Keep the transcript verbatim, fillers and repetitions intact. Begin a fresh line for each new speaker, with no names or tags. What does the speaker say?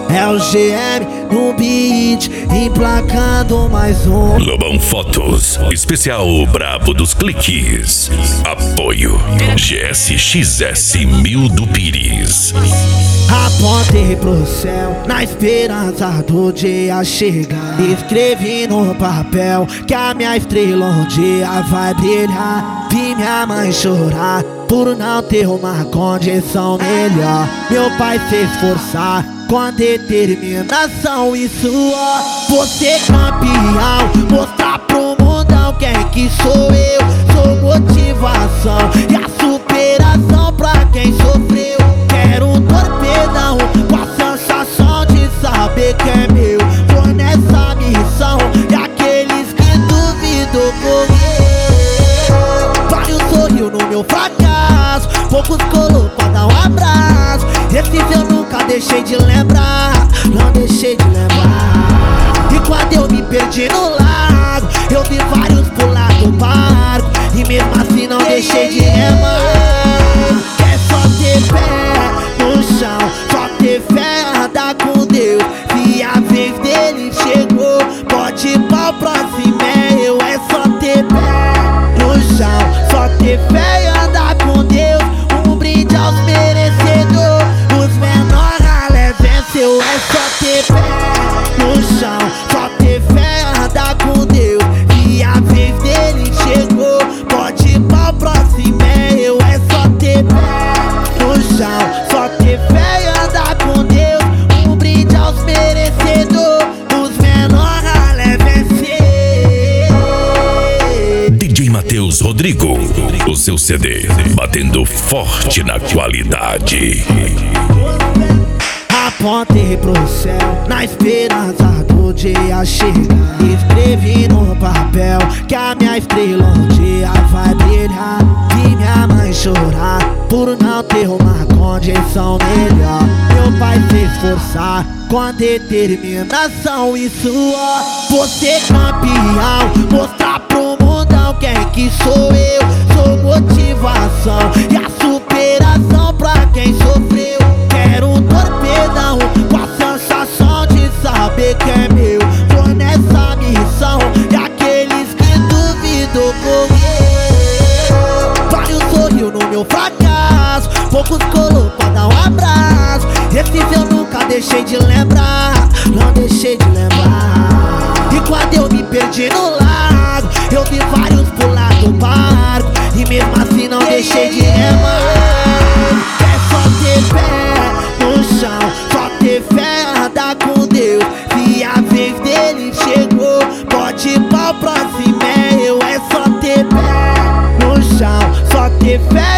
É o G M no beat, emplacando mais um.
Lobão Fotos, especial brabo dos cliques. Apoio G S X S mil do Pires.
Apontei pro céu na esperança do dia chegar. Escrevi no papel que a minha estrela um dia vai brilhar. Vi minha mãe chorar por não ter uma condição melhor. Meu pai se esforçar com determinação e suor. Você campeão, mostrar pro mundão quem que sou eu. Sou motivação e a superação pra quem sofreu. Quero um torpedão com a sensação de saber que é meu. Tô nessa missão e aqueles que duvidam morrer. Vários sorriu no meu fracasso, poucos colou pra dar um abraço. Esses eu nunca deixei de lembrar, não deixei de lembrar. E quando eu me perdi no lago, eu vi vários pular do barco, e mesmo assim não deixei de remar. É só ter pé no chão, só ter fé, andar com Deus. Se a vez dele chegou, pode ir pra próxima, é eu. É só ter pé no chão, só ter fé e andar com Deus. Um brinde aos merecedores, os menores ralé venceu. É só ter pé no chão, só ter fé e andar com Deus. Se a vez dele chegou, pode ir pra próxima, é eu. É só ter pé no chão, só ter fé e andar com Deus. Um brinde aos merecedores, os menores ralé vencer.
D J Matheus Rodrigo, o seu C D batendo forte na qualidade.
Apontei pro céu na esperança do dia chegar. Escrevi no papel que a minha estrela um dia vai brilhar. Vi minha mãe chorar por não ter uma condição melhor. Meu pai se esforçar com determinação e suor. Você campeão, mostrar pro mundão quem que sou eu. Sou motivação e a superação pra quem sofreu. Quero um torpedão com a sensação de saber que é meu. Tô nessa missão e aqueles que duvidam morrer. Vários sorriu no meu fracasso, poucos colou pra dar um abraço. Esses eu nunca deixei de lembrar, não deixei de lembrar. E quando eu me perdi no lago, eu vi vários pular do barco, e mesmo assim não deixei de remar. É só ter pé no chão, só ter fé, andar com Deus. Se a vez dele chegou, pode ir pra próxima, é eu. É só ter pé no chão, só ter fé